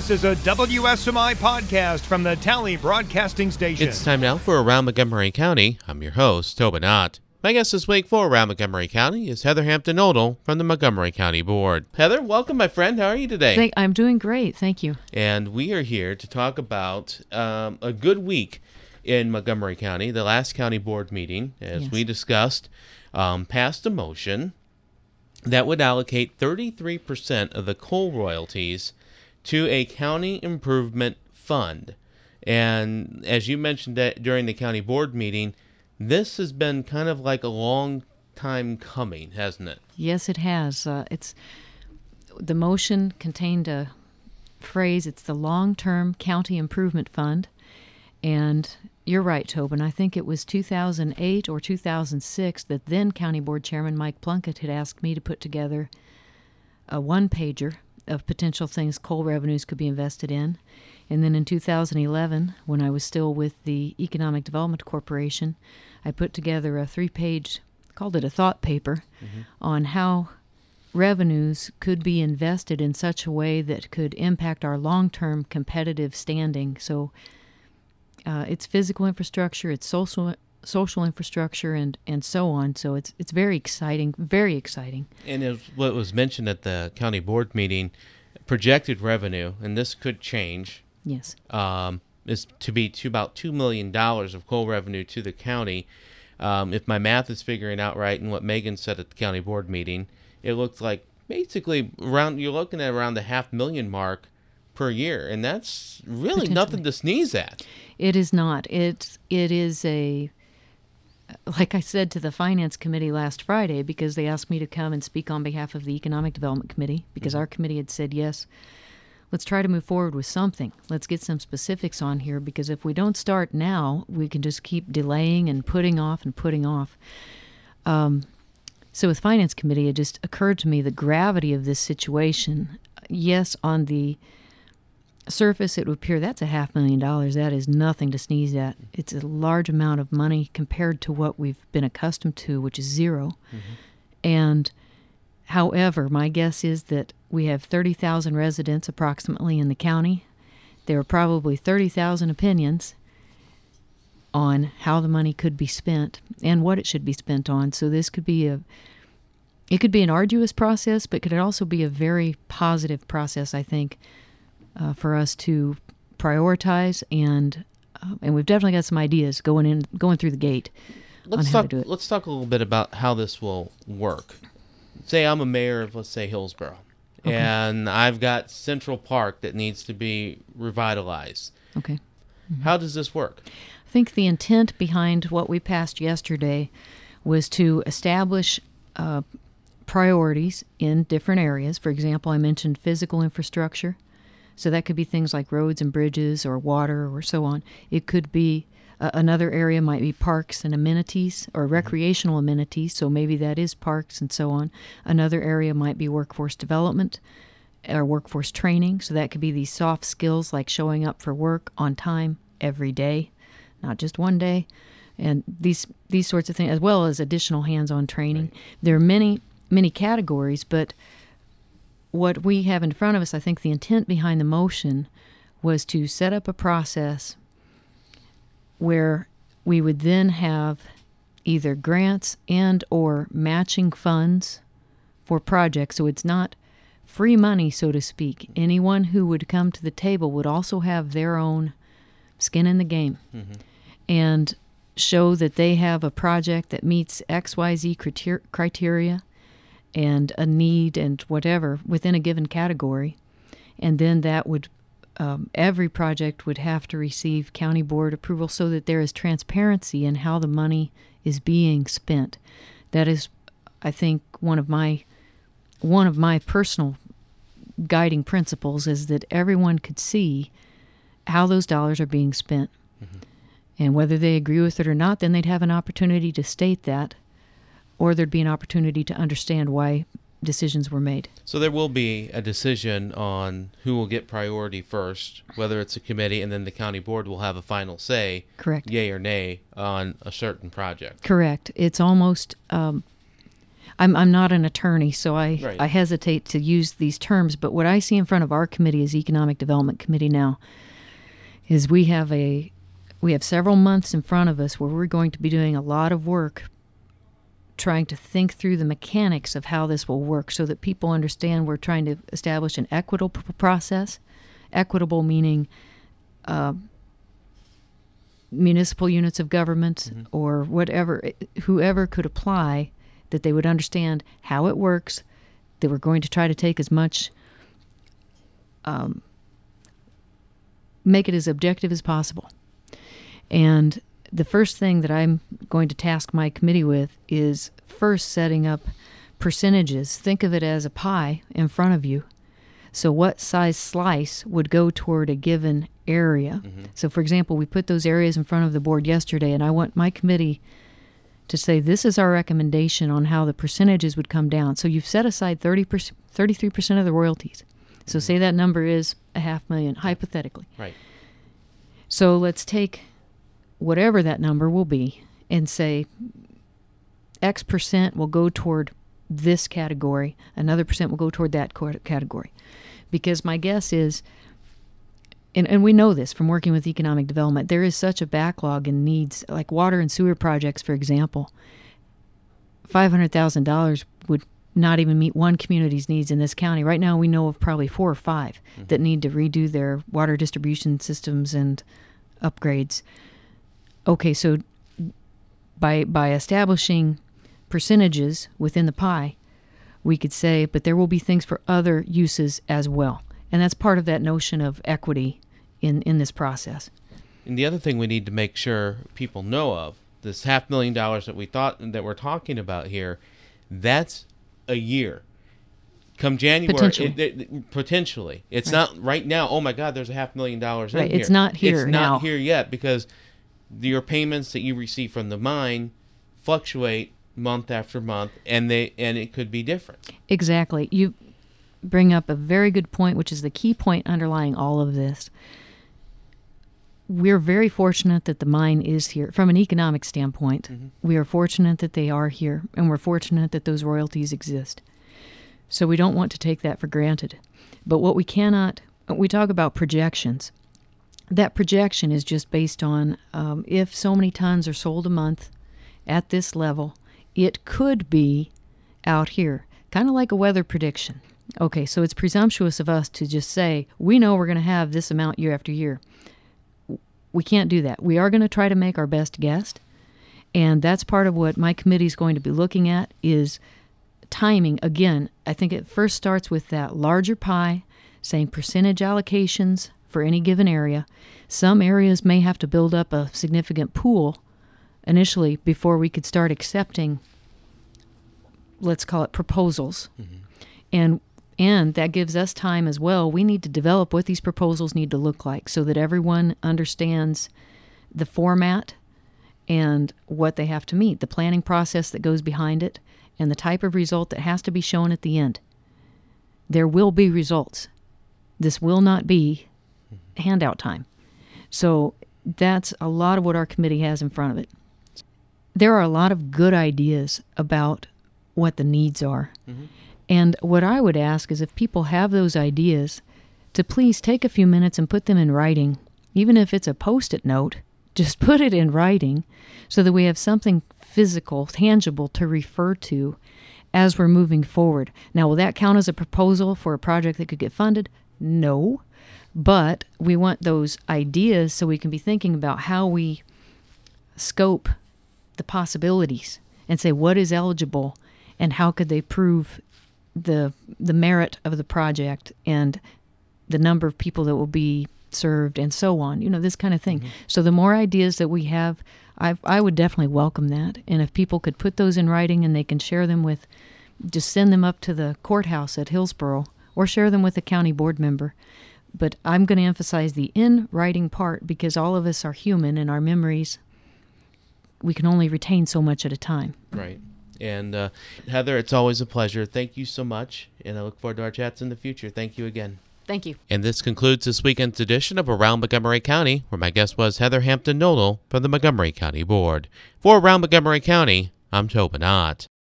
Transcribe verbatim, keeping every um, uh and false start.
This is a W S M I podcast from the Tally Broadcasting Station. It's time now for Around Montgomery County. I'm your host, Tobin Ott. My guest this week for Around Montgomery County is Heather Hampton-Odle from the Montgomery County Board. Heather, welcome, my friend. How are you today? Thank, I'm doing great. Thank you. And we are here to talk about um, a good week in Montgomery County. The last county board meeting, as Yes. we discussed, um, passed a motion that would allocate thirty-three percent of the coal royalties to a county improvement fund. And as you mentioned that during the county board meeting, this has been kind of like a long time coming, hasn't it? Yes, it has. Uh, it's the motion contained a phrase. It's the Long-Term County Improvement Fund, and you're right, Tobin. I think it was two thousand eight or two thousand six that then County Board Chairman Mike Plunkett had asked me to put together a one-pager of potential things coal revenues could be invested in. And then in two thousand eleven, when I was still with the Economic Development Corporation, I put together a three-page, called it a thought paper, mm-hmm. on how revenues could be invested in such a way that could impact our long-term competitive standing. So uh, it's physical infrastructure, it's social social infrastructure, and, and so on. So it's it's very exciting, very exciting. And as what was mentioned at the county board meeting, projected revenue, and this could change, Yes. um, is to be to about two million dollars of coal revenue to the county. Um, if my math is figuring out right and what Megan said at the county board meeting, it looks like basically around you're looking at around the half million mark per year, and that's really nothing to sneeze at. It is not. It, it is a... Like I said to the Finance Committee last Friday, because they asked me to come and speak on behalf of the Economic Development Committee, because mm-hmm. our committee had said, yes, let's try to move forward with something. Let's get some specifics on here, because if we don't start now, we can just keep delaying and putting off and putting off. Um, so with Finance Committee, it just occurred to me the gravity of this situation. Yes, on the surface, it would appear that's a half million dollars. That is nothing to sneeze at. It's a large amount of money compared to what we've been accustomed to, which is zero. Mm-hmm. And however, my guess is that we have thirty thousand residents approximately in the county. There are probably thirty thousand opinions on how the money could be spent and what it should be spent on. So this could be a it could be an arduous process, but could also be a very positive process, I think, Uh, for us to prioritize, and uh, and we've definitely got some ideas going in, going through the gate let's on how talk, to do it. Let's talk a little bit about how this will work. Say I'm a mayor of, let's say, Hillsborough, okay. and I've got Central Park that needs to be revitalized. Okay. Mm-hmm. How does this work? I think the intent behind what we passed yesterday was to establish uh, priorities in different areas. For example, I mentioned physical infrastructure. So that could be things like roads and bridges or water or so on. It could be uh, another area might be parks and amenities or recreational amenities, so maybe that is parks and so on. Another area might be workforce development or workforce training, so that could be these soft skills like showing up for work on time every day, not just one day, and these these sorts of things, as well as additional hands-on training. Right. There are many, many categories, but what we have in front of us, I think the intent behind the motion was to set up a process where we would then have either grants and or matching funds for projects. So it's not free money, so to speak. Anyone who would come to the table would also have their own skin in the game mm-hmm. and show that they have a project that meets X Y Z criteria and a need and whatever within a given category. And then that would, um, every project would have to receive county board approval so that there is transparency in how the money is being spent. That is, I think, one of my, one of my personal guiding principles is that everyone could see how those dollars are being spent. Mm-hmm. And whether they agree with it or not, then they'd have an opportunity to state that, or there'd be an opportunity to understand why decisions were made. So there will be a decision on who will get priority first, whether it's a committee, and then the county board will have a final say, correct, yay or nay, on a certain project. Correct. It's almost, um, I'm I'm not an attorney, so I, Right. I hesitate to use these terms, but what I see in front of our committee as Economic Development Committee now is we have a we have several months in front of us where we're going to be doing a lot of work trying to think through the mechanics of how this will work so that people understand we're trying to establish an equitable p- process. Equitable meaning uh, municipal units of government mm-hmm. or whatever, whoever could apply, that they would understand how it works, that we're going to try to take as much, um, make it as objective as possible. And the first thing that I'm going to task my committee with is first setting up percentages. Think of it as a pie in front of you. So what size slice would go toward a given area? Mm-hmm. So, for example, we put those areas in front of the board yesterday, and I want my committee to say this is our recommendation on how the percentages would come down. So you've set aside thirty percent, thirty-three percent of the royalties. So mm-hmm. say that number is a half million, hypothetically. Right. So let's take whatever that number will be and say X percent will go toward this category, another percent will go toward that category. Because my guess is, and, and we know this from working with economic development, there is such a backlog in needs, like water and sewer projects, for example. five hundred thousand dollars would not even meet one community's needs in this county. Right now we know of probably four or five mm-hmm. that need to redo their water distribution systems and upgrades. Okay, so by by establishing percentages within the pie, we could say, but there will be things for other uses as well. And that's part of that notion of equity in, in this process. And the other thing we need to make sure people know of, this half million dollars that we thought that we're talking about here, that's a year. Come January, potentially, it, it, potentially. It's right. not right now, oh my God, there's a half million dollars right. in here. It's not here It's now. not here yet because your payments that you receive from the mine fluctuate month after month, and they and it could be different. Exactly. You bring up a very good point, which is the key point underlying all of this. We're very fortunate that the mine is here. From an economic standpoint, mm-hmm. we are fortunate that they are here, and we're fortunate that those royalties exist. So we don't want to take that for granted. But what we cannot, we talk about projections. That projection is just based on um, if so many tons are sold a month at this level, it could be out here, kind of like a weather prediction. Okay, so it's presumptuous of us to just say, we know we're going to have this amount year after year. We can't do that. We are going to try to make our best guess, and that's part of what my committee is going to be looking at is timing. Again, I think it first starts with that larger pie, saying percentage allocations for any given area. Some areas may have to build up a significant pool initially before we could start accepting, let's call it proposals. Mm-hmm. And and that gives us time as well. We need to develop what these proposals need to look like so that everyone understands the format and what they have to meet, the planning process that goes behind it, and the type of result that has to be shown at the end. There will be results. This will not be handout time. So that's a lot of what our committee has in front of it. There are a lot of good ideas about what the needs are. Mm-hmm. And what I would ask is if people have those ideas, to please take a few minutes and put them in writing, even if it's a Post-it note, just put it in writing so that we have something physical, tangible to refer to as we're moving forward. Now, will that count as a proposal for a project that could get funded? No. But we want those ideas so we can be thinking about how we scope the possibilities and say what is eligible and how could they prove the the merit of the project and the number of people that will be served and so on, you know, this kind of thing. Mm-hmm. So the more ideas that we have, I I would definitely welcome that. And if people could put those in writing and they can share them with, just send them up to the courthouse at Hillsborough or share them with a county board member. But I'm going to emphasize the in writing part because all of us are human and our memories, we can only retain so much at a time. Right. And uh, Heather, it's always a pleasure. Thank you so much, and I look forward to our chats in the future. Thank you again. Thank you. And this concludes this weekend's edition of Around Montgomery County, where my guest was Heather Hampton Nodal from the Montgomery County Board. For Around Montgomery County, I'm Tobin Ott.